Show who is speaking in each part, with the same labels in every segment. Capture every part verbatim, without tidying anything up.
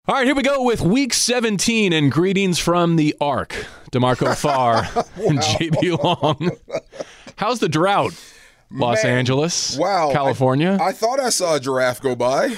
Speaker 1: All right, here we go with Week seventeen and greetings from the Ark. DeMarco Farr and J B Long. How's the drought? Los
Speaker 2: Man,
Speaker 1: Angeles,
Speaker 2: wow,
Speaker 1: California.
Speaker 2: I, I thought I saw a giraffe go by.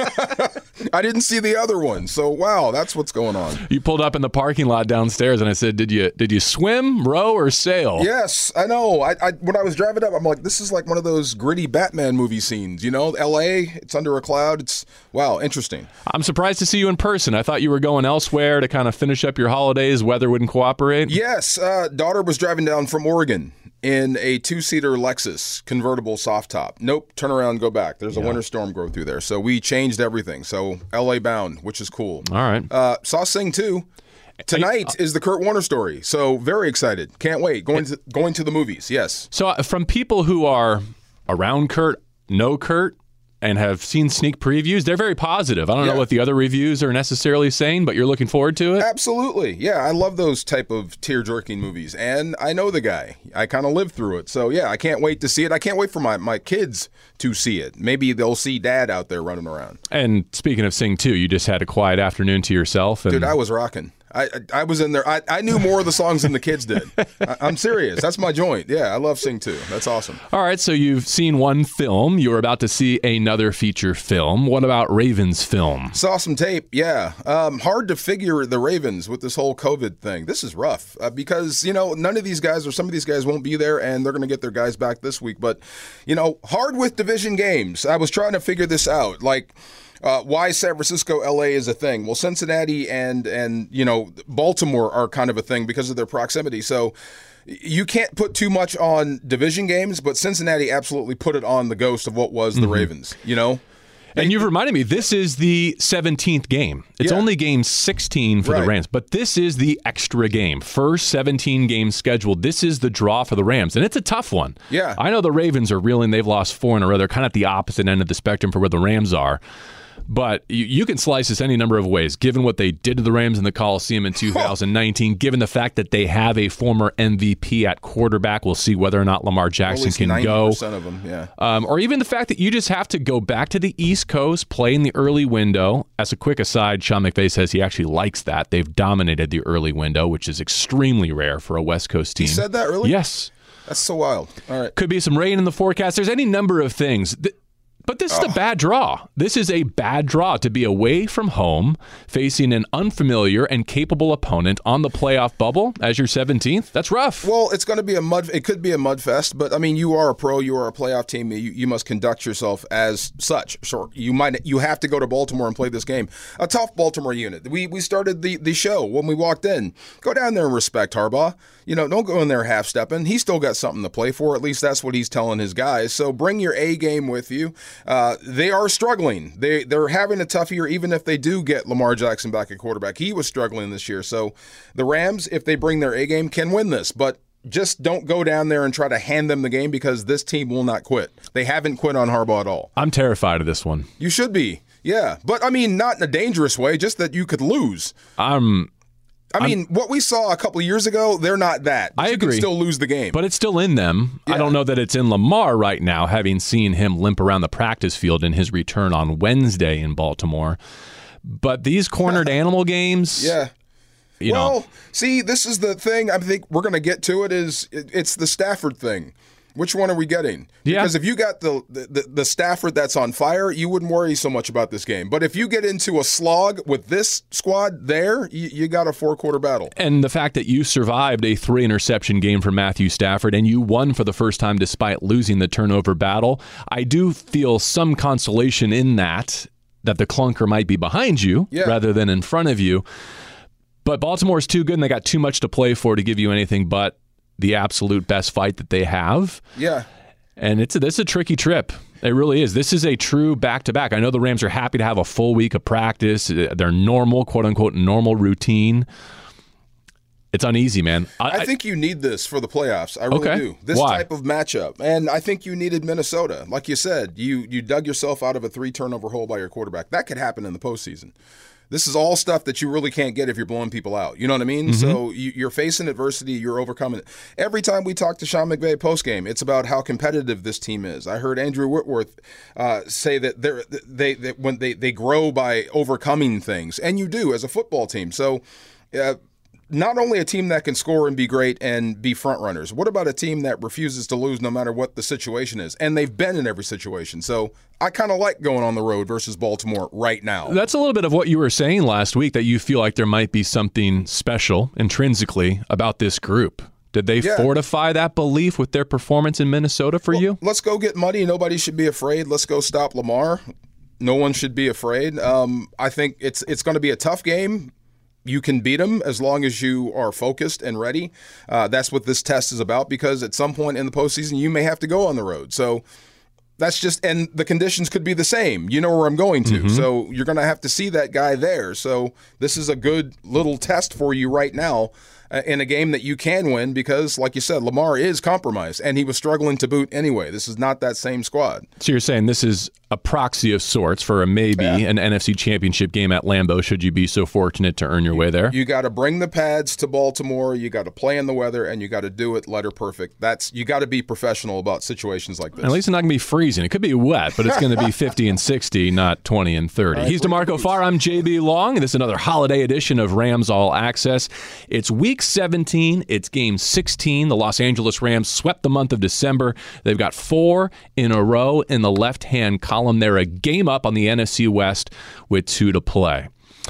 Speaker 2: I didn't see the other one. So, wow, that's what's going on.
Speaker 1: You pulled up in the parking lot downstairs, and I said, "Did you did you swim, row, or sail?"
Speaker 2: Yes, I know. I, I when I was driving up, I'm like, this is like one of those gritty Batman movie scenes. You know, L A, it's under a cloud. It's, wow, interesting.
Speaker 1: I'm surprised to see you in person. I thought you were going elsewhere to kind of finish up your holidays. Weather wouldn't cooperate.
Speaker 2: Yes, uh, daughter was driving down from Oregon in a two-seater Lexus convertible soft top. Nope, turn around, go back. There's a yeah. winter storm go through there. So we changed everything. So L A bound, which is cool.
Speaker 1: All right.
Speaker 2: Uh, saw Sing two. Tonight is the Kurt Warner story. So very excited. Can't wait. Going to going to the movies, yes.
Speaker 1: So uh, from people who are around Kurt, know Kurt, and have seen sneak previews, they're very positive. I don't yeah. know what the other reviews are necessarily saying, but you're looking forward to it?
Speaker 2: Absolutely. Yeah, I love those type of tear-jerking movies, and I know the guy. I kind of lived through it. So, yeah, I can't wait to see it. I can't wait for my, my kids to see it. Maybe they'll see Dad out there running around.
Speaker 1: And speaking of Sing two, you just had a quiet afternoon to yourself. And...
Speaker 2: Dude, I was rocking. I, I I was in there. I, I knew more of the songs than the kids did. I, I'm serious. That's my joint. Yeah, I love Sing two. That's awesome.
Speaker 1: All right, so you've seen one film. You're about to see another feature film. What about Ravens film?
Speaker 2: Saw some tape, yeah. Um, hard to figure the Ravens with this whole COVID thing. This is rough uh, because, you know, none of these guys or some of these guys won't be there, and they're going to get their guys back this week. But, you know, hard with division games. I was trying to figure this out. Like... Uh, why San Francisco, L A is a thing. Well, Cincinnati and, and you know, Baltimore are kind of a thing because of their proximity. So you can't put too much on division games, but Cincinnati absolutely put it on the ghost of what was the mm-hmm. Ravens, you know?
Speaker 1: And you've reminded me, this is the seventeenth game. It's yeah. only game sixteen for right. the Rams, but this is the extra game. First seventeen games scheduled. This is the draw for the Rams, and it's a tough one.
Speaker 2: Yeah.
Speaker 1: I know the Ravens are reeling. They've lost four in a row. They're kind of at the opposite end of the spectrum for where the Rams are. But you, you can slice this any number of ways, given what they did to the Rams in the Coliseum in two thousand nineteen, given the fact that they have a former M V P at quarterback. We'll see whether or not Lamar Jackson can
Speaker 2: ninety
Speaker 1: go.
Speaker 2: percent of them, yeah.
Speaker 1: Um, or even the fact that you just have to go back to the East Coast, play in the early window. As a quick aside, Sean McVay says he actually likes that. They've dominated the early window, which is extremely rare for a West Coast team.
Speaker 2: He said that, really?
Speaker 1: Yes.
Speaker 2: That's so wild. All right.
Speaker 1: Could be some rain in the forecast. There's any number of things. Th- But this is oh. a bad draw. This is a bad draw to be away from home, facing an unfamiliar and capable opponent on the playoff bubble as your seventeenth. That's rough.
Speaker 2: Well, it's going to be a mud. It could be a mud fest, but I mean, you are a pro. You are a playoff team. You, you must conduct yourself as such. Sure, you might. You have to go to Baltimore and play this game. A tough Baltimore unit. We we started the the show when we walked in. Go down there and respect Harbaugh. You know, don't go in there half stepping. He's still got something to play for. At least that's what he's telling his guys. So bring your A game with you. Uh, they are struggling. They, they're having a tough year, even if they do get Lamar Jackson back at quarterback. He was struggling this year. So the Rams, if they bring their A game, can win this. But just don't go down there and try to hand them the game because this team will not quit. They haven't quit on Harbaugh at all.
Speaker 1: I'm terrified of this one.
Speaker 2: You should be. Yeah. But, I mean, not in a dangerous way, just that you could lose.
Speaker 1: I'm...
Speaker 2: I mean, I'm, what we saw a couple of years ago, they're not that.
Speaker 1: I
Speaker 2: you
Speaker 1: agree.
Speaker 2: Can still lose the game.
Speaker 1: But it's still in them.
Speaker 2: Yeah.
Speaker 1: I don't know that it's in Lamar right now, having seen him limp around the practice field in his return on Wednesday in Baltimore. But these cornered animal games...
Speaker 2: Yeah.
Speaker 1: You
Speaker 2: well,
Speaker 1: know.
Speaker 2: see, this is the thing I think we're going to get to it is it, it's the Stafford thing. Which one are we getting?
Speaker 1: Yeah.
Speaker 2: Because if you got the, the the Stafford that's on fire, you wouldn't worry so much about this game. But if you get into a slog with this squad there, you, you got a four-quarter battle.
Speaker 1: And the fact that you survived a three-interception game for Matthew Stafford and you won for the first time despite losing the turnover battle, I do feel some consolation in that, that the clunker might be behind you
Speaker 2: yeah.
Speaker 1: rather than in front of you. But Baltimore's too good and they got too much to play for to give you anything but the absolute best fight that they have.
Speaker 2: Yeah.
Speaker 1: And it's a, this is a tricky trip. It really is. This is a true back-to-back. I know the Rams are happy to have a full week of practice, their normal, quote-unquote, normal routine. It's uneasy, man.
Speaker 2: I, I think you need this for the playoffs. I really
Speaker 1: okay.
Speaker 2: do. This
Speaker 1: Why?
Speaker 2: type of matchup. And I think you needed Minnesota. Like you said, you you dug yourself out of a three-turnover hole by your quarterback. That could happen in the postseason. This is all stuff that you really can't get if you're blowing people out. You know what I mean? Mm-hmm. So you, you're facing adversity, you're overcoming it. Every time we talk to Sean McVay postgame, it's about how competitive this team is. I heard Andrew Whitworth uh, say that they're, they that when they, they grow by overcoming things, and you do as a football team. So uh, not only a team that can score and be great and be front runners, what about a team that refuses to lose no matter what the situation is? And they've been in every situation. So I kind of like going on the road versus Baltimore right now.
Speaker 1: That's a little bit of what you were saying last week, that you feel like there might be something special intrinsically about this group. Did they yeah. fortify that belief with their performance in Minnesota for
Speaker 2: well,
Speaker 1: you?
Speaker 2: Let's go get muddy. Nobody should be afraid. Let's go stop Lamar. No one should be afraid. Um, I think it's it's going to be a tough game. You can beat them as long as you are focused and ready. Uh, that's what this test is about, because at some point in the postseason, you may have to go on the road. So that's just, and the conditions could be the same. You know where I'm going to. Mm-hmm. So you're going to have to see that guy there. So this is a good little test for you right now uh, in a game that you can win, because, like you said, Lamar is compromised, and he was struggling to boot anyway. This is not that same squad.
Speaker 1: So you're saying this is a proxy of sorts for a maybe yeah. an N F C Championship game at Lambeau, should you be so fortunate to earn your way there?
Speaker 2: You got to bring the pads to Baltimore. You got to play in the weather, and you got to do it letter perfect. That's you got to be professional about situations like this.
Speaker 1: At least it's not going to be freezing. It could be wet, but it's going to be fifty and sixty, not twenty and thirty. Right, he's DeMarco Farr. I'm J B Long. This is another holiday edition of Rams All Access. It's week seventeen. It's game sixteen. The Los Angeles Rams swept the month of December. They've got four in a row in the left-hand column. They're a game up on the N F C West with two to play.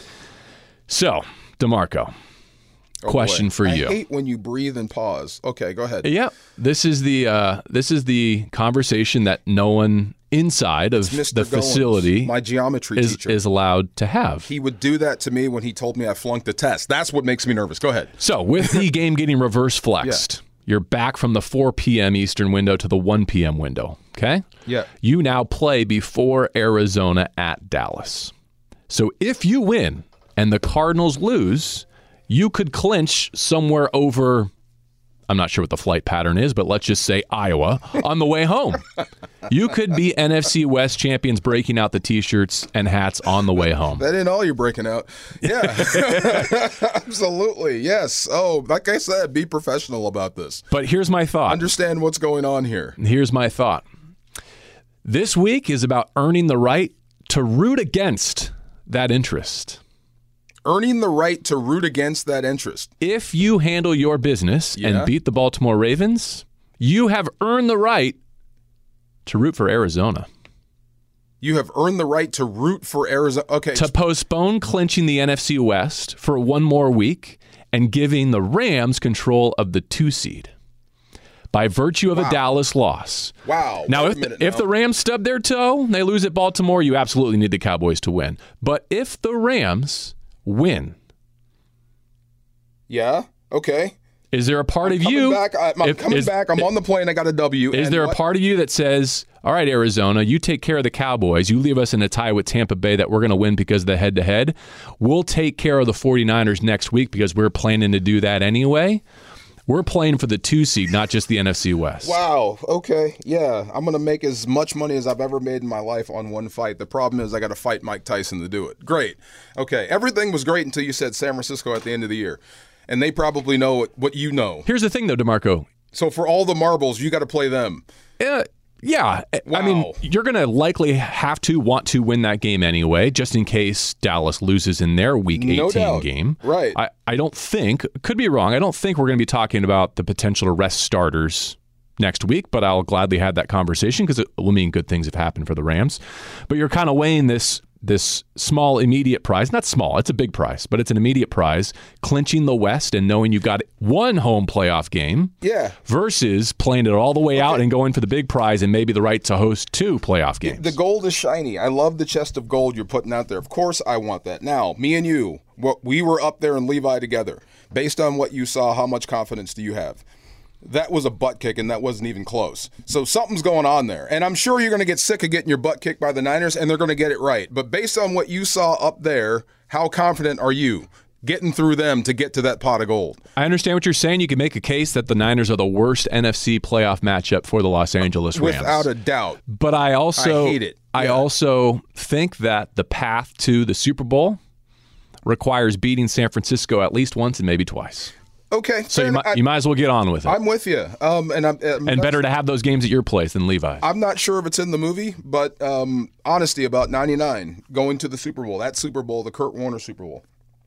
Speaker 1: So, DeMarco, oh question
Speaker 2: boy.
Speaker 1: for you.
Speaker 2: I hate when you breathe and pause. Okay, go ahead.
Speaker 1: Yeah, this is the uh, this is the conversation that no one inside of the facility,
Speaker 2: Goins, my geometry
Speaker 1: is,
Speaker 2: teacher,
Speaker 1: is allowed to have.
Speaker 2: He would do that to me when he told me I flunked the test. That's what makes me nervous. Go ahead.
Speaker 1: So, with the game getting reverse flexed, yeah. you're back from the four p.m. Eastern window to the one p.m. window. Okay?
Speaker 2: Yeah.
Speaker 1: You now play before Arizona at Dallas. So if you win and the Cardinals lose, you could clinch somewhere over, I'm not sure what the flight pattern is, but let's just say Iowa on the way home. You could be N F C West champions breaking out the T-shirts and hats on the way home.
Speaker 2: That ain't all you're breaking out. Yeah. Absolutely. Yes. Oh, like I said, be professional about this.
Speaker 1: But here's my thought.
Speaker 2: Understand what's going on here.
Speaker 1: Here's my thought. This week is about earning the right to root against that interest.
Speaker 2: Earning the right to root against that interest.
Speaker 1: If you handle your business yeah. and beat the Baltimore Ravens, you have earned the right to root for Arizona.
Speaker 2: You have earned the right to root for Arizona. Okay.
Speaker 1: To postpone clinching the N F C West for one more week and giving the Rams control of the two seed. By virtue of wow. a Dallas loss.
Speaker 2: Wow.
Speaker 1: Now, if the, if the Rams stub their toe and they lose at Baltimore, you absolutely need the Cowboys to win. But if the Rams win.
Speaker 2: Yeah, okay.
Speaker 1: Is there a part
Speaker 2: I'm
Speaker 1: of you?
Speaker 2: Back. I'm
Speaker 1: if,
Speaker 2: coming
Speaker 1: is,
Speaker 2: back. I'm on the plane. I got a W.
Speaker 1: Is there
Speaker 2: what?
Speaker 1: a part of you that says, all right, Arizona, you take care of the Cowboys. You leave us in a tie with Tampa Bay that we're going to win because of the head-to-head. We'll take care of the 49ers next week because we're planning to do that anyway. We're playing for the two seed, not just the N F C West.
Speaker 2: Wow. Okay. Yeah. I'm going to make as much money as I've ever made in my life on one fight. The problem is I got to fight Mike Tyson to do it. Great. Okay. Everything was great until you said San Francisco at the end of the year. And they probably know what you know.
Speaker 1: Here's the thing, though, DeMarco.
Speaker 2: So for all the marbles, you got to play them.
Speaker 1: Uh, yeah. Wow. I mean, you're going to likely have to want to win that game anyway, just in case Dallas loses in their Week eighteen
Speaker 2: no doubt.
Speaker 1: game.
Speaker 2: Right.
Speaker 1: I, I don't think, could be wrong, I don't think we're going to be talking about the potential to rest starters next week, but I'll gladly have that conversation because it will mean good things have happened for the Rams. But you're kind of weighing this this small immediate prize, not small, it's a big prize, but it's an immediate prize, clinching the West and knowing you've got one home playoff game
Speaker 2: yeah.
Speaker 1: versus playing it all the way okay. out and going for the big prize and maybe the right to host two playoff games.
Speaker 2: The gold is shiny. I love the chest of gold you're putting out there. Of course I want that. Now, me and you, what we were up there in Levi together. Based on what you saw, how much confidence do you have? That was a butt kick, and that wasn't even close. So something's going on there. And I'm sure you're going to get sick of getting your butt kicked by the Niners, and they're going to get it right. But based on what you saw up there, how confident are you getting through them to get to that pot of gold?
Speaker 1: I understand what you're saying. You can make a case that the Niners are the worst N F C playoff matchup for the Los Angeles Rams.
Speaker 2: Without a doubt.
Speaker 1: But I also
Speaker 2: I hate it.
Speaker 1: I
Speaker 2: yeah.
Speaker 1: also think that the path to the Super Bowl requires beating San Francisco at least once and maybe twice.
Speaker 2: Okay.
Speaker 1: So you, mi- you might as well get on with it.
Speaker 2: I'm with you. Um, and I'm, I'm
Speaker 1: and better to have those games at your place than Levi's.
Speaker 2: I'm not sure if it's in the movie, but um, honesty about ninety-nine, going to the Super Bowl, that Super Bowl, the Kurt Warner Super Bowl,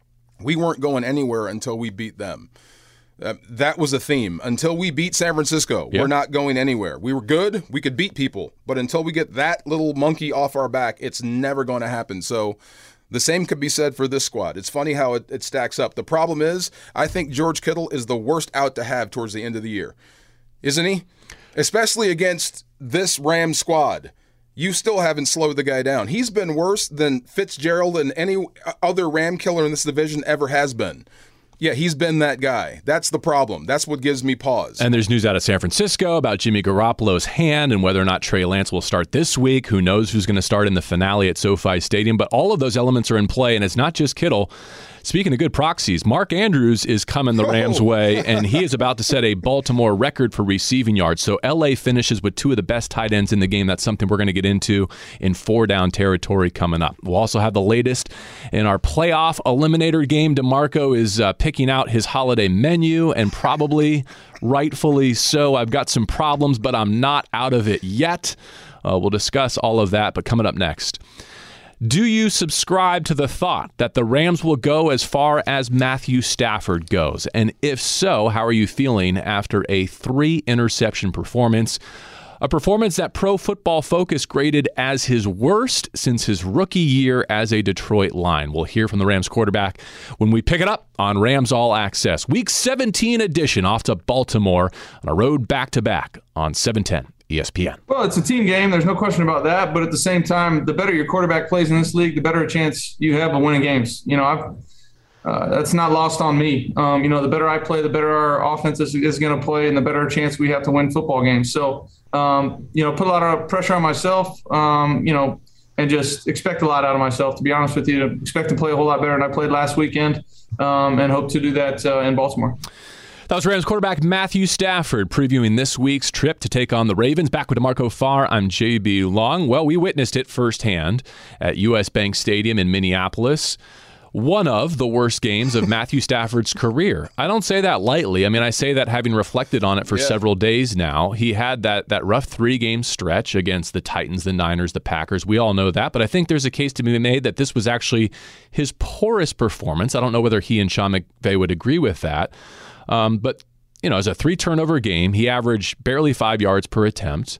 Speaker 2: we weren't going anywhere until we beat them. Uh, that was a theme. Until we beat San Francisco, yep. we're not going anywhere. We were good. We could beat people. But until we get that little monkey off our back, it's never going to happen. So the same could be said for this squad. It's funny how it, it stacks up. The problem is, I think George Kittle is the worst out to have towards the end of the year. Isn't he? Especially against this Rams squad. You still haven't slowed the guy down. He's been worse than Fitzgerald and any other Ram killer in this division ever has been. Yeah, he's been that guy. That's the problem. That's what gives me pause.
Speaker 1: And there's news out of San Francisco about Jimmy Garoppolo's hand and whether or not Trey Lance will start this week. Who knows who's going to start in the finale at SoFi Stadium. But all of those elements are in play, and it's not just Kittle. Speaking of good proxies, Mark Andrews is coming the Rams' oh. way, and he is about to set a Baltimore record for receiving yards. So L A finishes with two of the best tight ends in the game. That's something we're going to get into in four-down territory coming up. We'll also have the latest in our playoff eliminator game. DeMarco is uh, picking out his holiday menu, and probably rightfully so. I've got some problems, but I'm not out of it yet. Uh, we'll discuss all of that, but coming up next. Do you subscribe to the thought that the Rams will go as far as Matthew Stafford goes? And if so, how are you feeling after a three-interception performance? A performance that Pro Football Focus graded as his worst since his rookie year as a Detroit Lion. We'll hear from the Rams quarterback when we pick it up on Rams All Access. Week seventeen edition off to Baltimore on a road back-to-back on seven ten. E S P N.
Speaker 3: Well, it's a team game. There's no question about that. But at the same time, the better your quarterback plays in this league, the better a chance you have of winning games. You know, I've, uh, that's not lost on me. Um, you know, the better I play, the better our offense is, is going to play, and the better chance we have to win football games. So, um, you know, put a lot of pressure on myself, um, you know, and just expect a lot out of myself, to be honest with you. Expect to play a whole lot better than I played last weekend, um, and hope to do that uh, in Baltimore.
Speaker 1: That was Rams quarterback Matthew Stafford previewing this week's trip to take on the Ravens. Back with DeMarco Farr, I'm J B Long. Well, we witnessed it firsthand at U S Bank Stadium in Minneapolis. One of the worst games of Matthew Stafford's career. I don't say that lightly. I mean, I say that having reflected on it for yeah. several days now. He had that that rough three-game stretch against the Titans, the Niners, the Packers. We all know that. But I think there's a case to be made that this was actually his poorest performance. I don't know whether he and Sean McVay would agree with that. Um, but, you know, as a three-turnover game, he averaged barely five yards per attempt.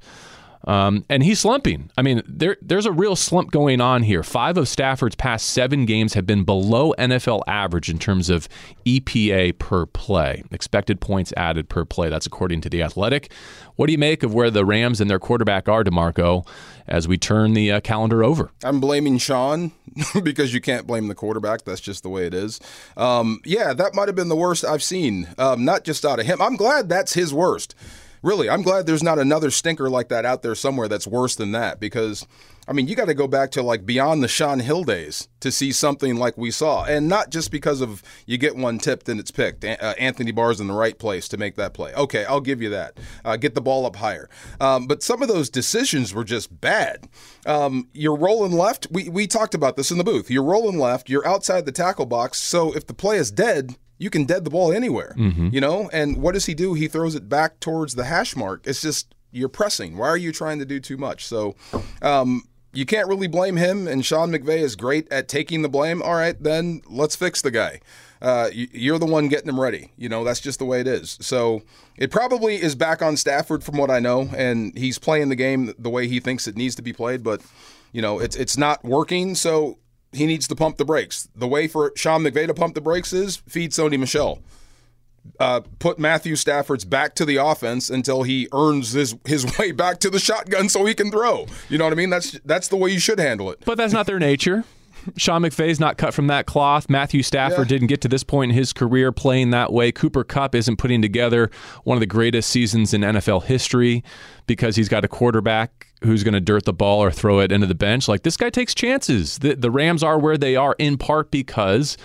Speaker 1: Um, and he's slumping. I mean, there there's a real slump going on here. Five of Stafford's past seven games have been below N F L average in terms of E P A per play, expected points added per play. That's according to The Athletic. What do you make of where the Rams and their quarterback are, DeMarco, as we turn the uh, calendar over?
Speaker 2: I'm blaming Sean because you can't blame the quarterback. That's just the way it is. Um, yeah, that might have been the worst I've seen, um, not just out of him. I'm glad that's his worst. Really, I'm glad there's not another stinker like that out there somewhere that's worse than that, because, I mean, you got to go back to like beyond the Sean Hill days to see something like we saw. And not just because of you get one tipped and it's picked. Uh, Anthony Barr's in the right place to make that play. Okay, I'll give you that. Uh, get the ball up higher. Um, but some of those decisions were just bad. Um, you're rolling left. We, we talked about this in the booth. You're rolling left. You're outside the tackle box. So if the play is dead, you can dead the ball anywhere, mm-hmm. you know? And what does he do? He throws it back towards the hash mark. It's just, you're pressing. Why are you trying to do too much? So um, you can't really blame him, and Sean McVay is great at taking the blame. All right, then let's fix the guy. Uh, you're the one getting him ready. You know, that's just the way it is. So it probably is back on Stafford from what I know, and he's playing the game the way he thinks it needs to be played, but, you know, it's it's not working, so he needs to pump the brakes. The way for Sean McVay to pump the brakes is feed Sony Michel. Uh, put Matthew Stafford's back to the offense until he earns his, his way back to the shotgun so he can throw. You know what I mean? That's that's the way you should handle it.
Speaker 1: But that's not their nature. Sean McVay's not cut from that cloth. Matthew Stafford yeah. didn't get to this point in his career playing that way. Cooper Kupp isn't putting together one of the greatest seasons in N F L history because he's got a quarterback who's going to dirt the ball or throw it into the bench. Like, this guy takes chances. The, the Rams are where they are in part because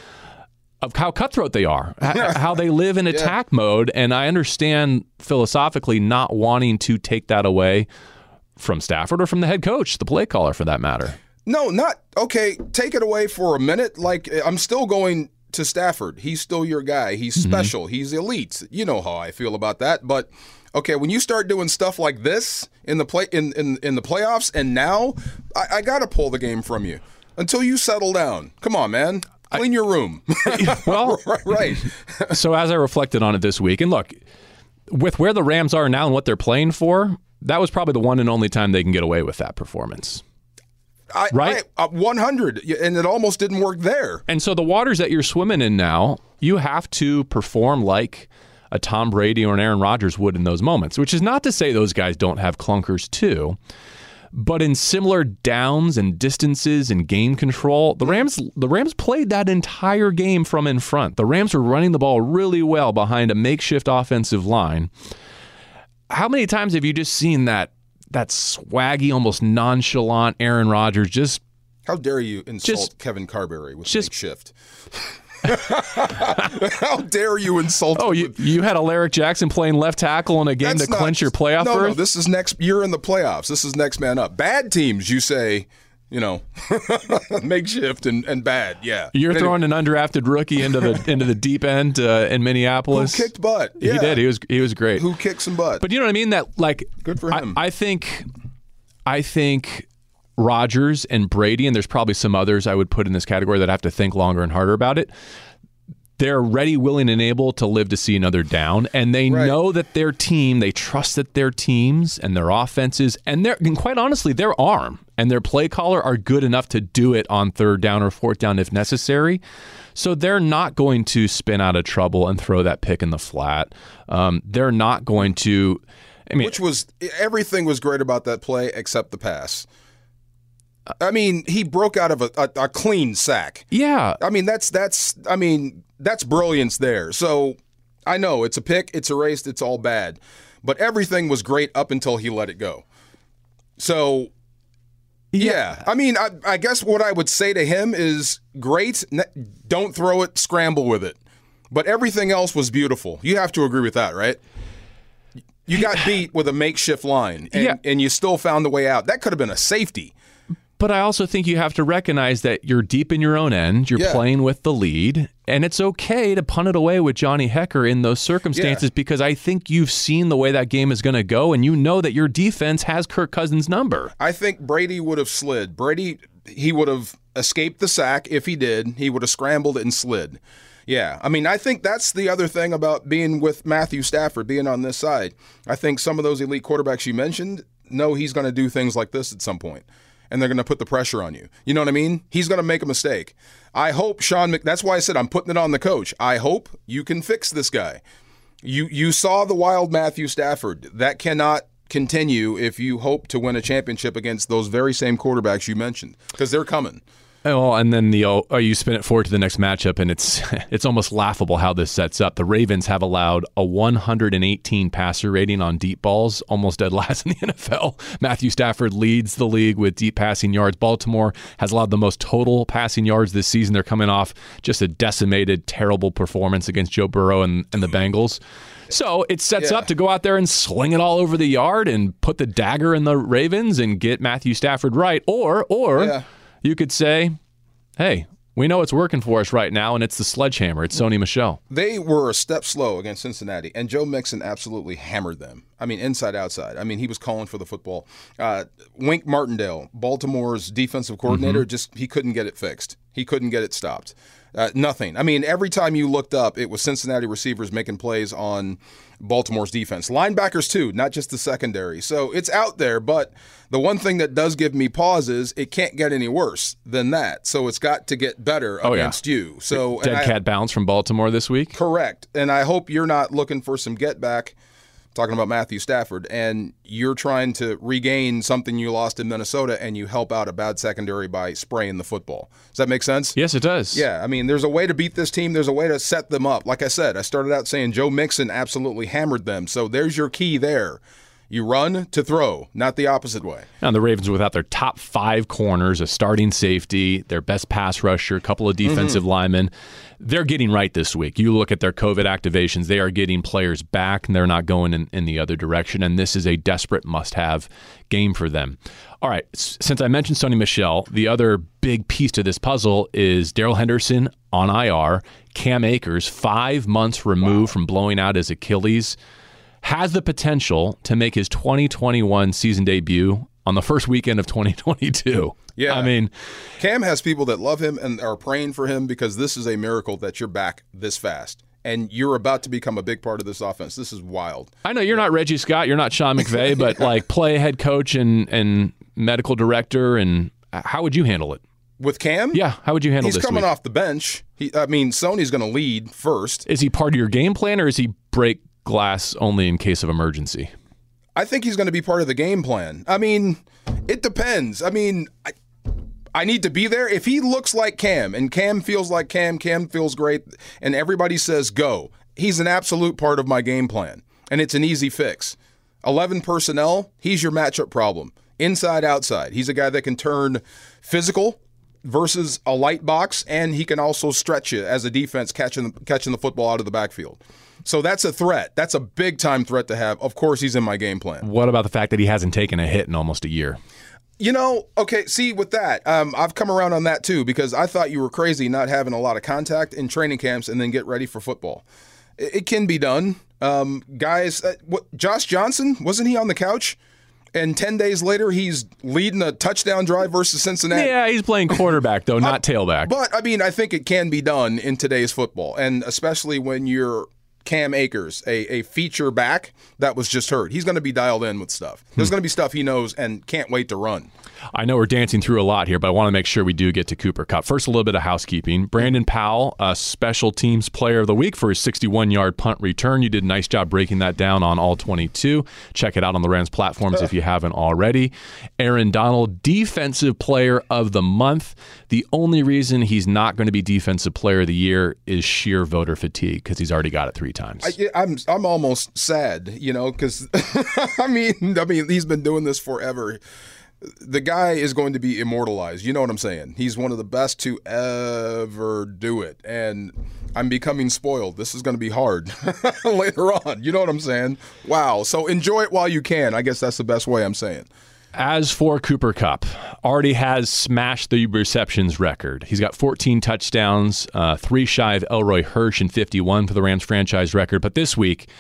Speaker 1: of how cutthroat they are, how they live in attack yeah. mode. And I understand philosophically not wanting to take that away from Stafford or from the head coach, the play caller for that matter.
Speaker 2: No, not okay. Take it away for a minute. Like I'm still going to Stafford. He's still your guy. He's mm-hmm. special. He's elite. You know how I feel about that. But okay, when you start doing stuff like this in the play in in, in the playoffs, and now I, I got to pull the game from you until you settle down. Come on, man. Clean I, your room.
Speaker 1: Well,
Speaker 2: right. right.
Speaker 1: So as I reflected on it this week, and look, with where the Rams are now and what they're playing for, that was probably the one and only time they can get away with that performance.
Speaker 2: I,
Speaker 1: right?
Speaker 2: I, uh, one hundred, and it almost didn't work there.
Speaker 1: And so the waters that you're swimming in now, you have to perform like a Tom Brady or an Aaron Rodgers would in those moments, which is not to say those guys don't have clunkers too. But in similar downs and distances and game control, the Rams the Rams played that entire game from in front. The Rams were running the ball really well behind a makeshift offensive line. How many times have you just seen that that swaggy, almost nonchalant Aaron Rodgers just...
Speaker 2: How dare you insult
Speaker 1: just,
Speaker 2: Kevin Carberry with
Speaker 1: just,
Speaker 2: makeshift? How dare you insult
Speaker 1: Oh, you, you had Alaric Jackson playing left tackle in a game
Speaker 2: That's
Speaker 1: to
Speaker 2: not,
Speaker 1: clinch your playoff
Speaker 2: no,
Speaker 1: berth?
Speaker 2: No, this is next. You're in the playoffs. This is next man up. Bad teams, you say, you know, makeshift and, and bad. Yeah,
Speaker 1: you're
Speaker 2: anyway.
Speaker 1: throwing an undrafted rookie into the into the deep end uh, in Minneapolis.
Speaker 2: Who kicked butt? Yeah.
Speaker 1: He did. He was he was great.
Speaker 2: Who kicked some butt?
Speaker 1: But you know what I mean? That like
Speaker 2: good for him.
Speaker 1: I, I think I think Rodgers and Brady, and there's probably some others I would put in this category that I have to think longer and harder about it. They're ready, willing, and able to live to see another down, and they
Speaker 2: right.
Speaker 1: know that their team, they trust that their teams and their offenses, and their, and quite honestly, their arm and their play caller are good enough to do it on third down or fourth down if necessary. So they're not going to spin out of trouble and throw that pick in the flat. Um, they're not going to. I mean,
Speaker 2: which was everything was great about that play except the pass. I mean, he broke out of a, a, a clean sack.
Speaker 1: Yeah.
Speaker 2: I mean, that's that's. I mean. That's brilliance there. So I know it's a pick, it's erased, it's all bad. But everything was great up until he let it go. So, yeah. yeah. I mean, I, I guess what I would say to him is great. Don't throw it, scramble with it. But everything else was beautiful. You have to agree with that, right? You got beat with a makeshift line, and,
Speaker 1: yeah.
Speaker 2: and you still found the way out. That could have been a safety.
Speaker 1: But I also think you have to recognize that you're deep in your own end. You're
Speaker 2: yeah.
Speaker 1: playing with the lead. And it's okay to punt it away with Johnny Hekker in those circumstances yeah. because I think you've seen the way that game is going to go, and you know that your defense has Kirk Cousins' number.
Speaker 2: I think Brady would have slid. Brady, he would have escaped the sack if he did. He would have scrambled and slid. Yeah, I mean, I think that's the other thing about being with Matthew Stafford, being on this side. I think some of those elite quarterbacks you mentioned know he's going to do things like this at some point. And they're going to put the pressure on you. You know what I mean? He's going to make a mistake. I hope Sean Mc... That's why I said I'm putting it on the coach. I hope you can fix this guy. You you saw the wild Matthew Stafford. That cannot continue if you hope to win a championship against those very same quarterbacks you mentioned, because they're coming.
Speaker 1: Oh, and then the oh, you spin it forward to the next matchup, and it's it's almost laughable how this sets up. The Ravens have allowed a one hundred eighteen passer rating on deep balls, almost dead last in the N F L. Matthew Stafford leads the league with deep passing yards. Baltimore has allowed the most total passing yards this season. They're coming off just a decimated, terrible performance against Joe Burrow and, and the Bengals. So it sets yeah. up to go out there and sling it all over the yard and put the dagger in the Ravens and get Matthew Stafford right. Or, or... Yeah. You could say, hey, we know it's working for us right now, and it's the sledgehammer. It's Sony Michel.
Speaker 2: They were a step slow against Cincinnati, and Joe Mixon absolutely hammered them. I mean, inside, outside. I mean, he was calling for the football. Uh, Wink Martindale, Baltimore's defensive coordinator, mm-hmm. just he couldn't get it fixed. He couldn't get it stopped. Uh, nothing. I mean, every time you looked up, it was Cincinnati receivers making plays on Baltimore's defense. Linebackers, too, not just the secondary. So it's out there, but the one thing that does give me pause is it can't get any worse than that. So it's got to get better oh, against yeah. you. So
Speaker 1: Dead
Speaker 2: I,
Speaker 1: cat bounce from Baltimore this week?
Speaker 2: Correct. And I hope you're not looking for some get back, talking about Matthew Stafford, and you're trying to regain something you lost in Minnesota, and you help out a bad secondary by spraying the football. Does that make sense?
Speaker 1: Yes, it does.
Speaker 2: Yeah, I mean, there's a way to beat this team. There's a way to set them up. Like I said, I started out saying Joe Mixon absolutely hammered them. So there's your key there. You run to throw, not the opposite way.
Speaker 1: And the Ravens, without their top five corners, a starting safety, their best pass rusher, a couple of defensive mm-hmm. linemen, they're getting right this week. You look at their COVID activations, they are getting players back, and they're not going in, in the other direction, and this is a desperate must-have game for them. All right, since I mentioned Sony Michel, the other big piece to this puzzle is Darrell Henderson on I R, Cam Akers, five months removed wow. from blowing out his Achilles, has the potential to make his twenty twenty-one season debut on the first weekend of twenty twenty-two.
Speaker 2: Yeah.
Speaker 1: I mean,
Speaker 2: Cam has people that love him and are praying for him because this is a miracle that you're back this fast. And you're about to become a big part of this offense. This is wild.
Speaker 1: I know you're not Reggie Scott, you're not Sean McVay, but like play head coach and, and medical director, and how would you handle it?
Speaker 2: With Cam?
Speaker 1: Yeah, how would you handle
Speaker 2: He's
Speaker 1: this
Speaker 2: coming
Speaker 1: week?
Speaker 2: off the bench. He, I mean, Sony's going to lead first.
Speaker 1: Is he part of your game plan, or is he break glass only in case of emergency?
Speaker 2: I think he's going to be part of the game plan. I mean, it depends. I mean, I, I need to be there. If he looks like Cam and Cam feels like Cam, Cam feels great, and everybody says go, he's an absolute part of my game plan, and it's an easy fix. eleven personnel, he's your matchup problem. Inside, outside. He's a guy that can turn physical versus a light box, and he can also stretch you as a defense catching, catching the football out of the backfield. So that's a threat. That's a big-time threat to have. Of course, he's in my game plan.
Speaker 1: What about the fact that he hasn't taken a hit in almost a year?
Speaker 2: You know, okay, see, with that, um, I've come around on that too, because I thought you were crazy not having a lot of contact in training camps and then get ready for football. It, it can be done. Um, guys, uh, what, Josh Johnson, wasn't he on the couch? And ten days later, he's leading a touchdown drive versus Cincinnati.
Speaker 1: Yeah, he's playing quarterback, though, not tailback.
Speaker 2: But, I mean, I think it can be done in today's football, and especially when you're Cam Akers, a, a feature back that was just hurt. He's going to be dialed in with stuff. There's going to be stuff he knows and can't wait to run.
Speaker 1: I know we're dancing through a lot here, but I want to make sure we do get to Cooper Kupp. First, a little bit of housekeeping. Brandon Powell, a special teams player of the week for his sixty-one-yard punt return. You did a nice job breaking that down on all twenty-two. Check it out on the Rams platforms if you haven't already. Aaron Donald, defensive player of the month. The only reason he's not going to be defensive player of the year is sheer voter fatigue, because he's already got it three times.
Speaker 2: I, I'm I'm almost sad, you know, because I mean I mean he's been doing this forever. The guy is going to be immortalized. You know what I'm saying? He's one of the best to ever do it. And I'm becoming spoiled. This is going to be hard later on. You know what I'm saying? Wow. So enjoy it while you can. I guess that's the best way I'm saying.
Speaker 1: As for Cooper Kupp, already has smashed the receptions record. He's got fourteen touchdowns, uh, three shy of Elroy Hirsch and fifty-one for the Rams franchise record. But this week,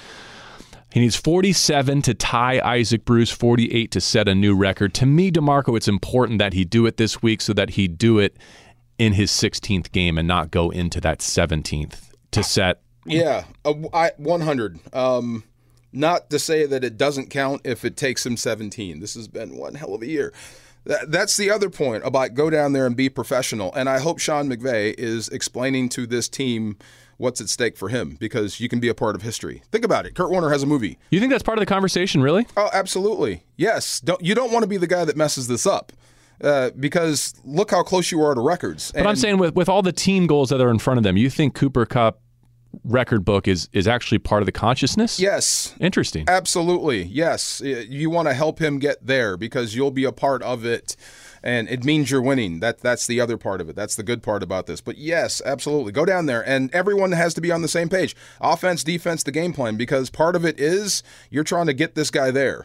Speaker 1: he needs forty-seven to tie Isaac Bruce, forty-eight to set a new record. To me, DeMarco, it's important that he do it this week so that he do it in his sixteenth game and not go into that seventeenth to set.
Speaker 2: Yeah, uh, I, one hundred. Um, not to say that it doesn't count if it takes him seventeen. This has been one hell of a year. That, that's the other point about go down there and be professional. And I hope Sean McVay is explaining to this team what's at stake for him, because you can be a part of history. Think about it. Kurt Warner has a movie.
Speaker 1: You think that's part of the conversation, really?
Speaker 2: Oh, absolutely. Yes. Don't, you don't want to be the guy that messes this up, uh, because look how close you are to records.
Speaker 1: But and I'm saying with, with all the team goals that are in front of them, you think Cooper Kupp record book is, is actually part of the consciousness?
Speaker 2: Yes.
Speaker 1: Interesting.
Speaker 2: Absolutely. Yes. You want to help him get there because you'll be a part of it. And it means you're winning. That That's the other part of it. That's the good part about this. But yes, absolutely. Go down there. And everyone has to be on the same page. Offense, defense, the game plan. Because part of it is you're trying to get this guy there.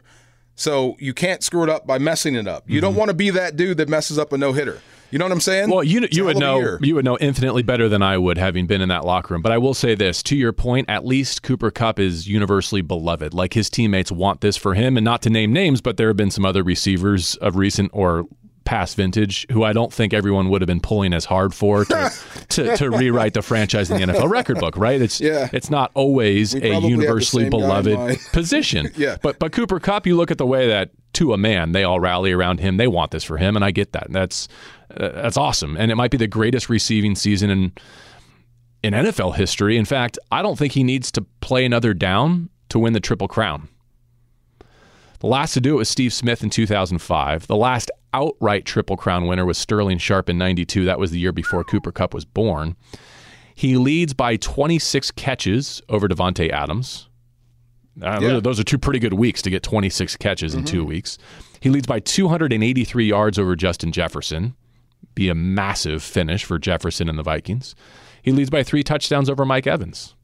Speaker 2: So you can't screw it up by messing it up. You mm-hmm. don't want to be that dude that messes up a no-hitter. You know what I'm saying?
Speaker 1: Well, you you would know you would know infinitely better than I would, having been in that locker room. But I will say this, to your point, at least Cooper Kupp is universally beloved. Like, his teammates want this for him. And not to name names, but there have been some other receivers of recent or past vintage who I don't think everyone would have been pulling as hard for to, to, to rewrite the franchise in the N F L record book, right? It's
Speaker 2: yeah.
Speaker 1: it's not always a universally beloved position.
Speaker 2: yeah.
Speaker 1: But but Cooper Kupp, you look at the way that, to a man, they all rally around him. They want this for him, and I get that. And that's uh, that's awesome. And it might be the greatest receiving season in in N F L history. In fact, I don't think he needs to play another down to win the Triple Crown. The last to do it was Steve Smith in two thousand five. The last outright Triple Crown winner was Sterling Sharp in ninety-two. That was the year before Cooper Kupp was born. He leads by twenty-six catches over Devontae Adams. Uh,
Speaker 2: Yeah.
Speaker 1: Those are two pretty good weeks to get twenty-six catches in
Speaker 2: Mm-hmm.
Speaker 1: two weeks. He leads by two hundred eighty-three yards over Justin Jefferson. Be a massive finish for Jefferson and the Vikings. He leads by three touchdowns over Mike Evans.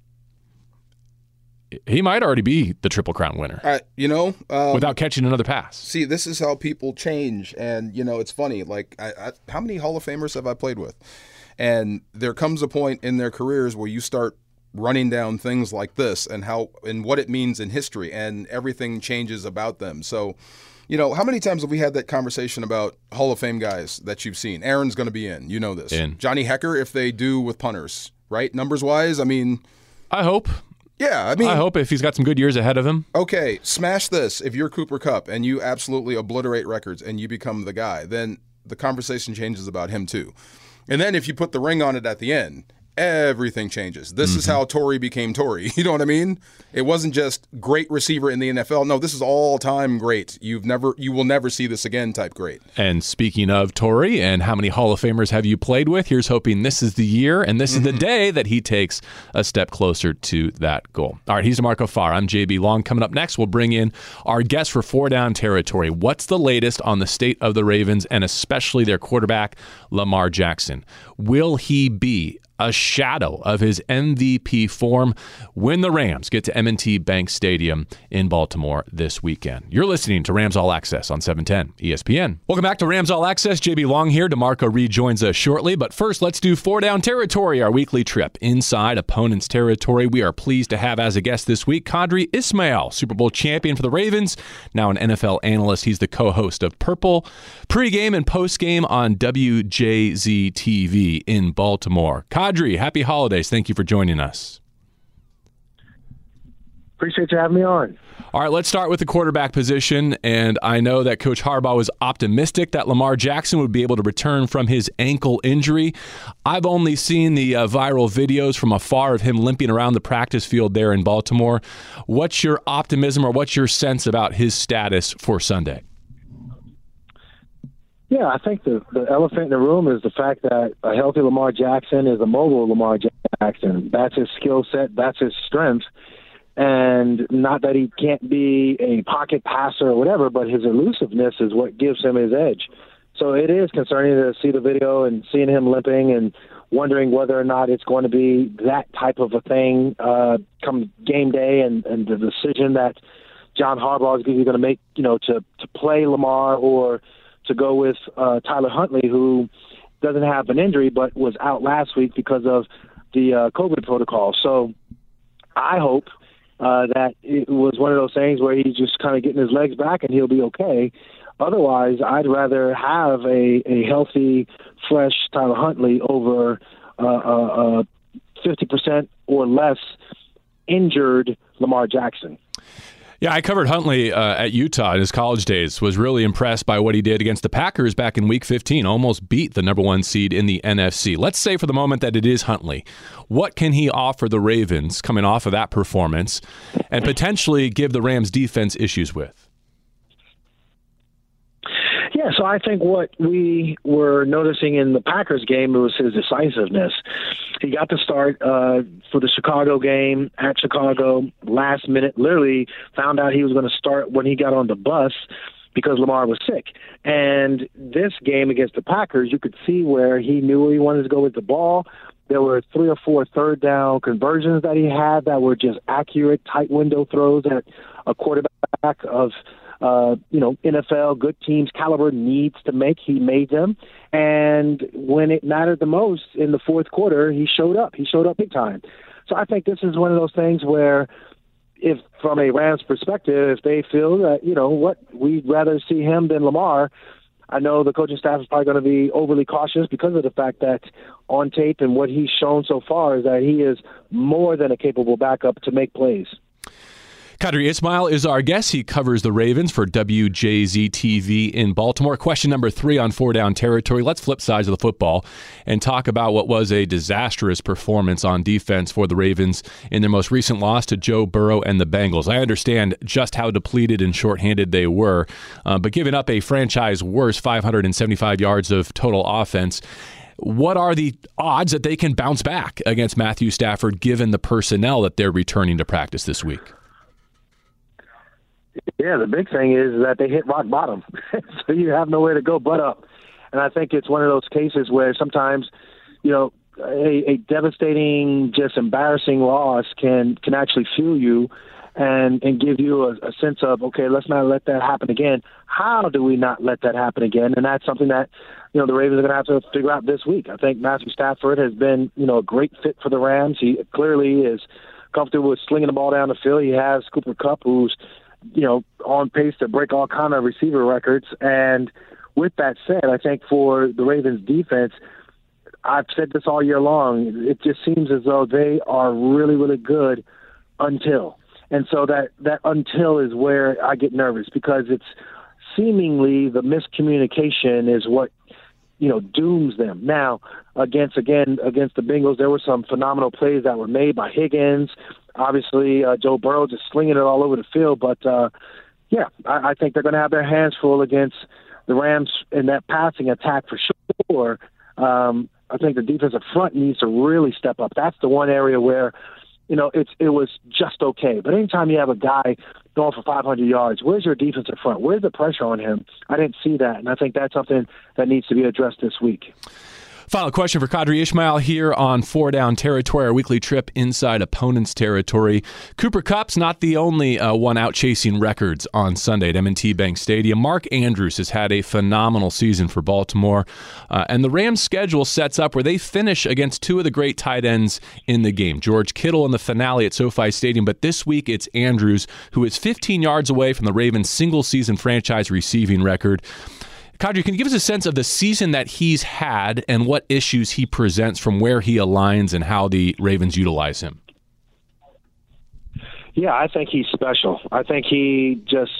Speaker 1: He might already be the Triple Crown winner
Speaker 2: I, you know, um,
Speaker 1: without catching another pass.
Speaker 2: see, this is how people change, and you know, it's funny. Like, I, I, how many Hall of Famers have I played with? And there comes a point in their careers where you start running down things like this and how and what it means in history, and everything changes about them. So, you know, how many times have we had that conversation about Hall of Fame guys that you've seen? Aaron's going to be in. You know this.
Speaker 1: In.
Speaker 2: Johnny Hecker, if they do with punters, right? Numbers wise, I mean,
Speaker 1: I hope.
Speaker 2: yeah, I mean,
Speaker 1: I hope if he's got some good years ahead of him.
Speaker 2: okay, smash this. If you're Cooper Kupp and you absolutely obliterate records and you become the guy, then the conversation changes about him too. And then if you put the ring on it at the end, everything changes. This
Speaker 1: Mm-hmm.
Speaker 2: is how Torrey became Torrey. You know what I mean? It wasn't just great receiver in the N F L. No, this is all-time great. You've never, you will never see this again type great.
Speaker 1: And speaking of Torrey and how many Hall of Famers have you played with, here's hoping this is the year and this is the day that he takes a step closer to that goal. All right, he's Marco Farr. I'm J B Long. Coming up next, we'll bring in our guest for Four Down Territory. What's the latest on the state of the Ravens and especially their quarterback, Lamar Jackson? Will he be a shadow of his M V P form when the Rams get to M and T Bank Stadium in Baltimore this weekend? You're listening to Rams All Access on seven ten E S P N. Welcome back to Rams All Access. J B Long here. DeMarco rejoins us shortly. But first, let's do Four Down Territory, our weekly trip inside opponent's territory. We are pleased to have as a guest this week Qadry Ismail, Super Bowl champion for the Ravens, now an N F L analyst. He's the co-host of Purple pregame and postgame on W J Z T V in Baltimore. Qadry, happy holidays. Thank you for joining us.
Speaker 4: Appreciate you having me on.
Speaker 1: All right, let's start with the quarterback position. And I know that Coach Harbaugh was optimistic that Lamar Jackson would be able to return from his ankle injury. I've only seen the uh, viral videos from afar of him limping around the practice field there in Baltimore. What's your optimism or what's your sense about his status for Sunday?
Speaker 4: Yeah, I think the, the elephant in the room is the fact that a healthy Lamar Jackson is a mobile Lamar Jackson. That's his skill set. That's his strength. And not that he can't be a pocket passer or whatever, but his elusiveness is what gives him his edge. So it is concerning to see the video and seeing him limping and wondering whether or not it's going to be that type of a thing uh, come game day and, and the decision that John Harbaugh is either going to make, you know, to, to play Lamar or to go with uh, Tyler Huntley, who doesn't have an injury but was out last week because of the uh, COVID protocol. So I hope uh, that it was one of those things where he's just kind of getting his legs back and he'll be okay. Otherwise, I'd rather have a, a healthy, fresh Tyler Huntley over uh, uh, uh, fifty percent or less injured Lamar Jackson.
Speaker 1: Yeah, I covered Huntley uh, at Utah in his college days, was really impressed by what he did against the Packers back in week fifteen, almost beat the number one seed in the N F C. Let's say for the moment that it is Huntley. What can he offer the Ravens coming off of that performance and potentially give the Rams defense issues with?
Speaker 4: Yeah, so I think what we were noticing in the Packers game was his decisiveness. He got to start uh, for the Chicago game at Chicago last minute, literally found out he was going to start when he got on the bus because Lamar was sick. And this game against the Packers, you could see where he knew where he wanted to go with the ball. There were three or four third down conversions that he had that were just accurate, tight window throws that a quarterback of Uh, you know, N F L, good teams caliber needs to make. He made them. And when it mattered the most in the fourth quarter, he showed up. He showed up big time. So I think this is one of those things where if from a Rams perspective, if they feel that, you know, what, we'd rather see him than Lamar, I know the coaching staff is probably going to be overly cautious because of the fact that on tape and what he's shown so far is that he is more than a capable backup to make plays.
Speaker 1: Qadry Ismail is our guest. He covers the Ravens for W J Z T V in Baltimore. Question number three on Four Down Territory. Let's flip sides of the football and talk about what was a disastrous performance on defense for the Ravens in their most recent loss to Joe Burrow and the Bengals. I understand just how depleted and shorthanded they were, uh, but giving up a franchise-worst five hundred seventy-five yards of total offense, what are the odds that they can bounce back against Matthew Stafford given the personnel that they're returning to practice this week?
Speaker 4: Yeah, the big thing is that they hit rock bottom, so you have nowhere to go but up. And I think it's one of those cases where sometimes, you know, a, a devastating, just embarrassing loss can can actually fuel you and and give you a, a sense of, okay, let's not let that happen again. How do we not let that happen again? And that's something that, you know, the Ravens are going to have to figure out this week. I think Matthew Stafford has been, you know, a great fit for the Rams. He clearly is comfortable with slinging the ball down the field. He has Cooper Kupp, who's, you know, on pace to break all kind of receiver records. And with that said, I think for the Ravens defense, I've said this all year long, it just seems as though they are really, really good until. And so that, that until is where I get nervous, because it's seemingly the miscommunication is what, you know, dooms them. Now, against, again, against the Bengals, there were some phenomenal plays that were made by Higgins. Obviously, uh, Joe Burrow just slinging it all over the field. But, uh, yeah, I, I think they're going to have their hands full against the Rams in that passing attack for sure. Um, I think the defensive front needs to really step up. That's the one area where, you know, it's it was just okay. But anytime you have a guy going for five hundred yards, where's your defensive front? Where's the pressure on him? I didn't see that, and I think that's something that needs to be addressed this week.
Speaker 1: Final question for Qadry Ismail here on Four Down Territory, our weekly trip inside opponent's territory. Cooper Kupp's not the only uh, one out chasing records on Sunday at M and T Bank Stadium. Mark Andrews has had a phenomenal season for Baltimore, uh, and the Rams' schedule sets up where they finish against two of the great tight ends in the game, George Kittle in the finale at SoFi Stadium, but this week it's Andrews, who is fifteen yards away from the Ravens' single-season franchise receiving record. Qadry, can you give us a sense of the season that he's had and what issues he presents from where he aligns and how the Ravens utilize him?
Speaker 4: Yeah, I think he's special. I think he just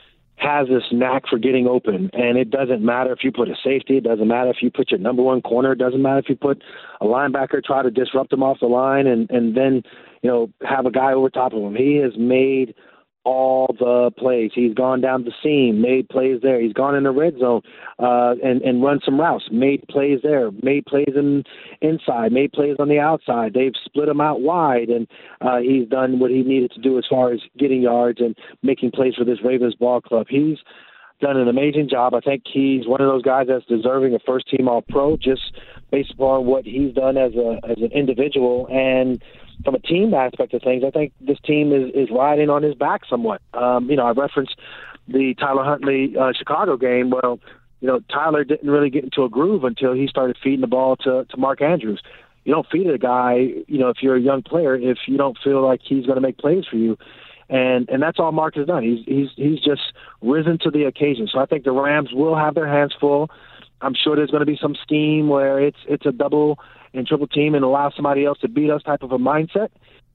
Speaker 4: has this knack for getting open, and it doesn't matter if you put a safety, it doesn't matter if you put your number one corner, it doesn't matter if you put a linebacker, try to disrupt him off the line, and, and then, you know, have a guy over top of him. He has made all the plays. He's gone down the seam, made plays there. He's gone in the red zone uh, and, and run some routes, made plays there, made plays in inside, made plays on the outside. They've split him out wide, and uh, he's done what he needed to do as far as getting yards and making plays for this Ravens ball club. He's done an amazing job. I think he's one of those guys that's deserving of first-team All-Pro just based upon what he's done as a as an individual. And from a team aspect of things, I think this team is, is riding on his back somewhat. Um, you know, I referenced the Tyler Huntley uh, Chicago game. Well, you know, Tyler didn't really get into a groove until he started feeding the ball to, to Mark Andrews. You don't feed a guy, you know, if you're a young player, if you don't feel like he's going to make plays for you. And and that's all Mark has done. He's he's he's just risen to the occasion. So I think the Rams will have their hands full. I'm sure there's going to be some scheme where it's it's a double and triple team and allow somebody else to beat us type of a mindset.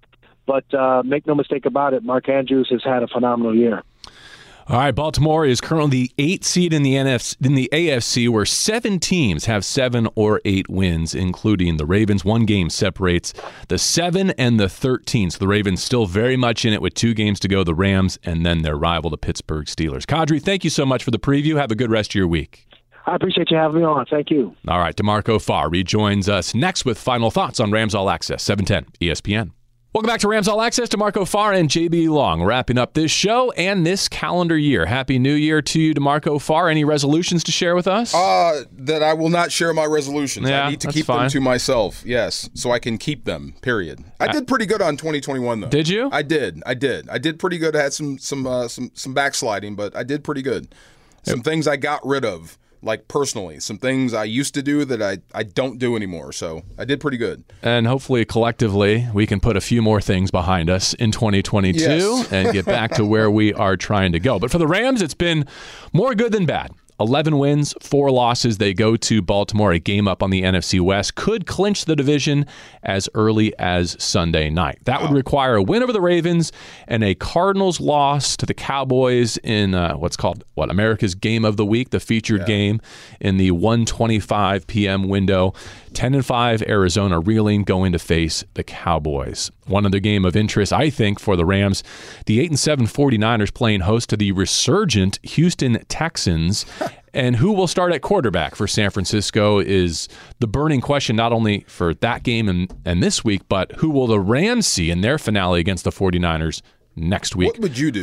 Speaker 4: But uh, make no mistake about it, Mark Andrews has had a phenomenal year.
Speaker 1: All right, Baltimore is currently the eighth seed in the N F C, in the A F C, where seven teams have seven or eight wins, including the Ravens. One game separates the seven and the thirteen. So the Ravens still very much in it with two games to go, the Rams, and then their rival, the Pittsburgh Steelers. Qadry, thank you so much for the preview. Have a good rest of your week.
Speaker 4: I appreciate you having me on. Thank you.
Speaker 1: All right, DeMarco Farr rejoins us next with final thoughts on Rams All Access, seven ten E S P N. Welcome back to Rams All Access. DeMarco Farr and J B Long wrapping up this show and this calendar year. Happy New Year to you, DeMarco Farr. Any resolutions to share with us?
Speaker 2: Uh, that I will not share my resolutions.
Speaker 1: Yeah,
Speaker 2: I need to
Speaker 1: that's
Speaker 2: keep
Speaker 1: fine.
Speaker 2: them to myself, yes, so I can keep them, period. I
Speaker 1: Uh,
Speaker 2: did pretty good on twenty twenty-one, though.
Speaker 1: Did you?
Speaker 2: I did. I did. I did pretty good. I had some some uh, some some backsliding, but I did pretty good. Some things I got rid of, like personally. Some things I used to do that I, I don't do anymore. So I did pretty good.
Speaker 1: And hopefully, collectively, we can put a few more things behind us in twenty twenty-two
Speaker 2: Yes.
Speaker 1: and get back to where we are trying to go. But for the Rams, it's been more good than bad. eleven wins, four losses. They go to Baltimore, a game up on the N F C West. Could clinch the division as early as Sunday night. That would require a win over the Ravens and a Cardinals loss to the Cowboys in uh, what's called, what, America's Game of the Week, the featured
Speaker 2: Yeah.
Speaker 1: game in the one twenty-five p.m. window. ten and five Arizona reeling, going to face the Cowboys. One other game of interest, I think, for the Rams, the eight and seven 49ers playing host to the resurgent Houston Texans. And who will start at quarterback for San Francisco is the burning question, not only for that game and, and this week, but who will the Rams see in their finale against the 49ers next week?
Speaker 2: What would you do?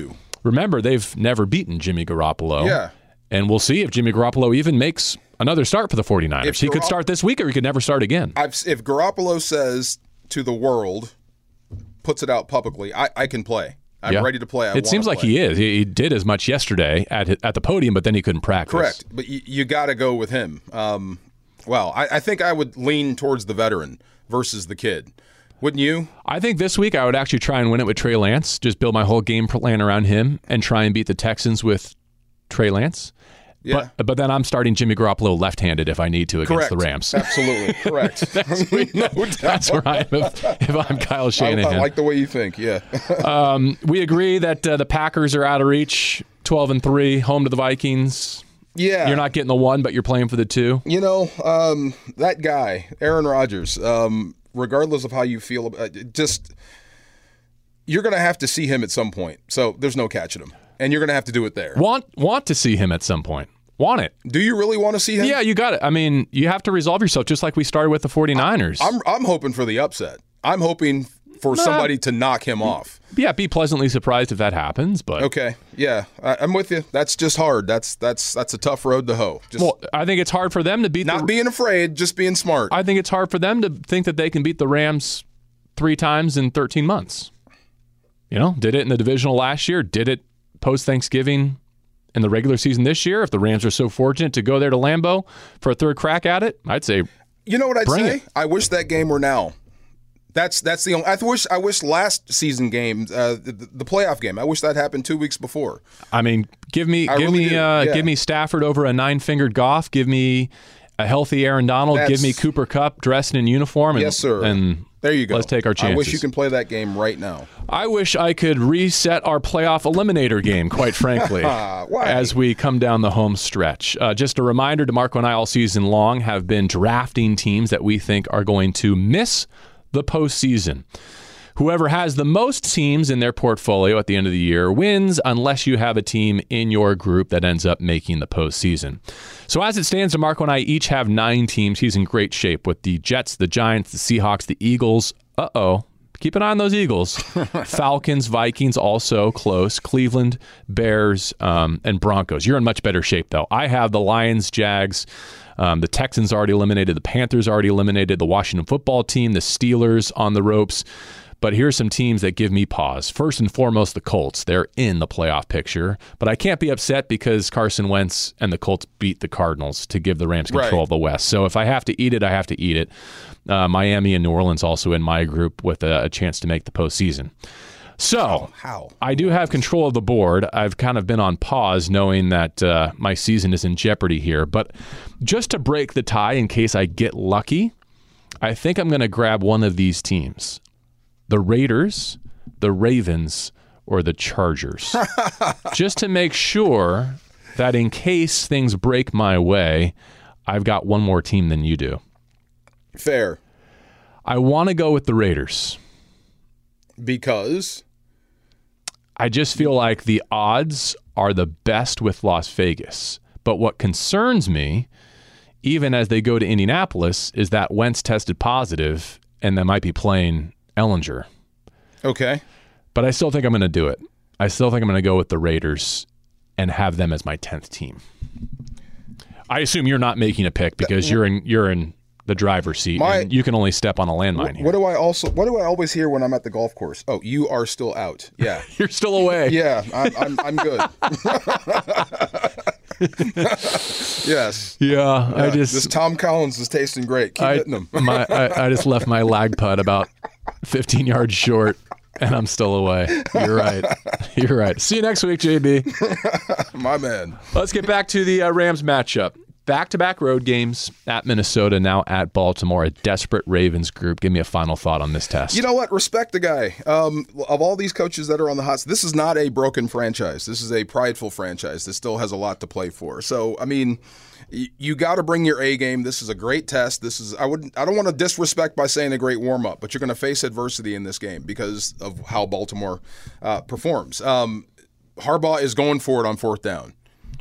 Speaker 1: remember, they've never beaten Jimmy Garoppolo.
Speaker 2: Yeah.
Speaker 1: And we'll see if Jimmy Garoppolo even makes another start for the 49ers.
Speaker 2: If
Speaker 1: he could
Speaker 2: Garop-
Speaker 1: start this week or he could never start again.
Speaker 2: I've, if Garoppolo says to the world, puts it out publicly, I, I can play. I'm
Speaker 1: Yeah.
Speaker 2: ready to play. I
Speaker 1: it seems
Speaker 2: wanna
Speaker 1: like
Speaker 2: play.
Speaker 1: he is. He, he did as much yesterday at at the podium, but then he couldn't practice.
Speaker 2: Correct. But you, you got to go with him. Um, well, I, I think I would lean towards the veteran versus the kid. Wouldn't you?
Speaker 1: I think this week I would actually try and win it with Trey Lance. Just build my whole game plan around him and try and beat the Texans with Trey Lance.
Speaker 2: Yeah.
Speaker 1: But, but then I'm starting Jimmy Garoppolo left-handed if I need to against
Speaker 2: Correct.
Speaker 1: the Rams.
Speaker 2: Absolutely. Correct.
Speaker 1: that's,
Speaker 2: no doubt.
Speaker 1: that's where I am if, if I'm Kyle
Speaker 2: I,
Speaker 1: Shanahan.
Speaker 2: I like the way you think. Yeah.
Speaker 1: um, we agree that uh, the Packers are out of reach, twelve and three, home to the Vikings.
Speaker 2: Yeah.
Speaker 1: You're not getting the one, but you're playing for the two.
Speaker 2: You know, um, that guy, Aaron Rodgers, um, regardless of how you feel about it, just you're going to have to see him at some point. So there's no catching him. And you're going to have to do it there.
Speaker 1: Want want to see him at some point. Want it.
Speaker 2: Do you really want to see him?
Speaker 1: Yeah, you got it. I mean, you have to resolve yourself just like we started with the 49ers.
Speaker 2: I'm I'm hoping for the upset. I'm hoping for
Speaker 1: Nah.
Speaker 2: somebody to knock him off.
Speaker 1: Yeah, be pleasantly surprised if that happens. But
Speaker 2: Okay, yeah, I, I'm with you. That's just hard. That's that's that's a tough road to hoe. Just
Speaker 1: well, I think it's hard for them to beat
Speaker 2: not
Speaker 1: the.
Speaker 2: being afraid, just being smart.
Speaker 1: I think it's hard for them to think that they can beat the Rams three times in thirteen months. You know, did it in the divisional last year. Did it post Thanksgiving in the regular season this year. If the Rams are so fortunate to go there to Lambeau for a third crack at it, I'd say.
Speaker 2: You know what I'd
Speaker 1: Bring
Speaker 2: say?
Speaker 1: it.
Speaker 2: I wish that game were now. That's that's the only. I wish I wish last season game, uh, the, the playoff game. I wish that happened two weeks before.
Speaker 1: I mean, give me,
Speaker 2: I
Speaker 1: give
Speaker 2: really
Speaker 1: me,
Speaker 2: do,
Speaker 1: uh,
Speaker 2: yeah.
Speaker 1: give me Stafford over a nine-fingered Goff. Give me a healthy Aaron Donald.
Speaker 2: That's-
Speaker 1: give me Cooper Kupp dressed in uniform. And,
Speaker 2: Yes, sir.
Speaker 1: And
Speaker 2: There you go.
Speaker 1: Let's take our chances.
Speaker 2: I wish you can play that game right now.
Speaker 1: I wish I could reset our playoff eliminator game, quite frankly,
Speaker 2: Why?
Speaker 1: as we come down the home stretch. Uh, just a reminder, DeMarco and I all season long have been drafting teams that we think are going to miss the postseason. Whoever has the most teams in their portfolio at the end of the year wins, unless you have a team in your group that ends up making the postseason. So as it stands, DeMarco and I each have nine teams. He's in great shape with the Jets, the Giants, the Seahawks, the Eagles. Uh-oh. Keep an eye on those Eagles. Falcons, Vikings, also close. Cleveland, Bears, um, and Broncos. You're in much better shape, though. I have the Lions, Jags, um, the Texans already eliminated, the Panthers already eliminated, the Washington football team, the Steelers on the ropes. But here's some teams that give me pause. First and foremost, the Colts. They're in the playoff picture. But I can't be upset because Carson Wentz and the Colts beat the Cardinals to give the Rams control
Speaker 2: Right.
Speaker 1: of the West. So if I have to eat it, I have to eat it. Uh, Miami and New Orleans also in my group with a, a chance to make the postseason. So
Speaker 2: How?
Speaker 1: I do have control of the board. I've kind of been on pause knowing that uh, my season is in jeopardy here. But just to break the tie in case I get lucky, I think I'm going to grab one of these teams. The Raiders, the Ravens, or the Chargers. Just to make sure that in case things break my way, I've got one more team than you do.
Speaker 2: Fair.
Speaker 1: I want to go with the Raiders.
Speaker 2: Because
Speaker 1: I just feel like the odds are the best with Las Vegas. But what concerns me, even as they go to Indianapolis, is that Wentz tested positive and they might be playing Ellinger.
Speaker 2: okay.
Speaker 1: But I still think I'm going to do it. I still think I'm going to go with the Raiders and have them as my tenth team. I assume you're not making a pick because you're in you're in the driver's seat
Speaker 2: My-
Speaker 1: and you can only step on a landmine here.
Speaker 2: What do I also? What do I always hear when I'm at the golf course? Oh, you are still out. Yeah.
Speaker 1: You're still away.
Speaker 2: Yeah, I'm, I'm, I'm good. Yes.
Speaker 1: Yeah, I
Speaker 2: Yeah,
Speaker 1: just
Speaker 2: this Tom Collins is tasting great. Keep
Speaker 1: I,
Speaker 2: hitting him.
Speaker 1: my, I, I just left my lag putt about fifteen yards short, and I'm still away. You're right. You're right. See you next week, J B.
Speaker 2: My man.
Speaker 1: Let's get back to the uh, Rams matchup. Back-to-back road games at Minnesota, now at Baltimore, a desperate Ravens group. Give me a final thought on this test.
Speaker 2: You know what? Respect the guy. Um, of all these coaches that are on the hot seat, this is not a broken franchise. This is a prideful franchise that still has a lot to play for. So, I mean, y- you got to bring your A game. This is a great test. This is I wouldn't I don't want to disrespect by saying a great warm up, but you're going to face adversity in this game because of how Baltimore uh, performs. Um, Harbaugh is going for it on fourth down.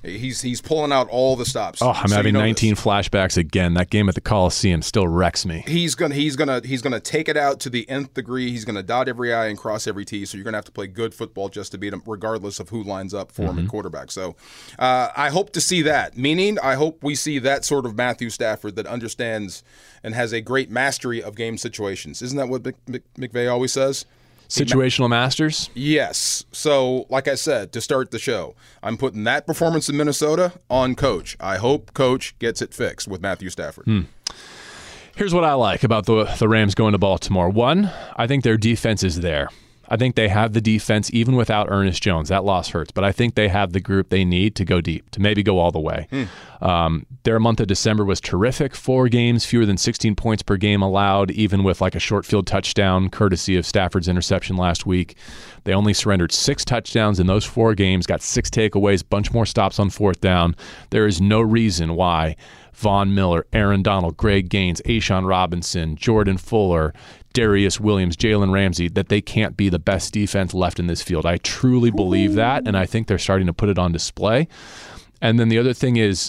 Speaker 2: He's he's pulling out all the stops.
Speaker 1: Oh, I'm
Speaker 2: so
Speaker 1: having
Speaker 2: you know
Speaker 1: nineteen
Speaker 2: this.
Speaker 1: flashbacks again. That game at the Coliseum still wrecks me.
Speaker 2: He's gonna he's gonna he's gonna take it out to the nth degree. He's gonna dot every I and cross every T. So you're gonna have to play good football just to beat him, regardless of who lines up for mm-hmm. him at quarterback. So uh, I hope to see that. Meaning, I hope we see that sort of Matthew Stafford that understands and has a great mastery of game situations. Isn't that what Mc, Mc, McVay always says?
Speaker 1: Situational masters?
Speaker 2: Yes. So, like I said, to start the show, I'm putting that performance in Minnesota on Coach. I hope Coach gets it fixed with Matthew Stafford.
Speaker 1: Hmm. Here's what I like about the the Rams going to Baltimore. One, I think their defense is there. I think they have the defense even without Ernest Jones. That loss hurts, but I think they have the group they need to go deep, to maybe go all the way. Hmm. Um, their month of December was terrific. Four games, fewer than sixteen points per game allowed, even with like a short field touchdown, courtesy of Stafford's interception last week. They only surrendered six touchdowns in those four games, got six takeaways, bunch more stops on fourth down. There is no reason why Von Miller, Aaron Donald, Greg Gaines, A'Shaun Robinson, Jordan Fuller, Darius Williams, Jalen Ramsey, that they can't be the best defense left in this field. I truly believe that, and I think they're starting to put it on display. And then the other thing is,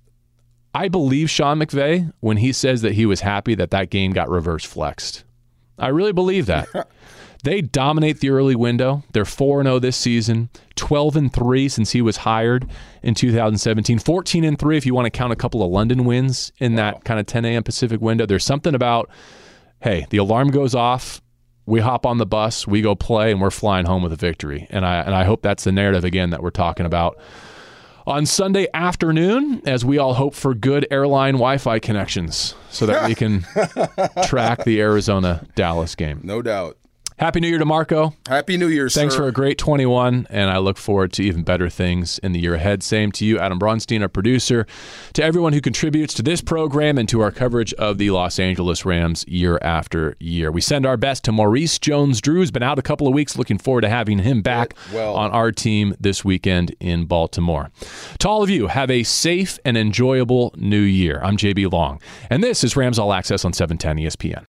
Speaker 1: I believe Sean McVay when he says that he was happy that that game got reverse flexed. I really believe that. They dominate the early window. They're four and oh this season, twelve and three since he was hired in two thousand seventeen, fourteen and three if you want to count a couple of London wins in wow. that kind of ten a.m. Pacific window. There's something about, hey, the alarm goes off, we hop on the bus, we go play, and we're flying home with a victory. And I and I hope that's the narrative, again, that we're talking about on Sunday afternoon, as we all hope for good airline Wi-Fi connections so that we can track the Arizona-Dallas game.
Speaker 2: No doubt.
Speaker 1: Happy New Year to Marco.
Speaker 2: Happy New Year, sir.
Speaker 1: Thanks for a great twenty-one, and I look forward to even better things in the year ahead. Same to you, Adam Bronstein, our producer, to everyone who contributes to this program and to our coverage of the Los Angeles Rams year after year. We send our best to Maurice Jones-Drew, who's been out a couple of weeks. Looking forward to having him back well. on our team this weekend in Baltimore. To all of you, have a safe and enjoyable new year. I'm J B Long, and this is Rams All Access on seven ten E S P N.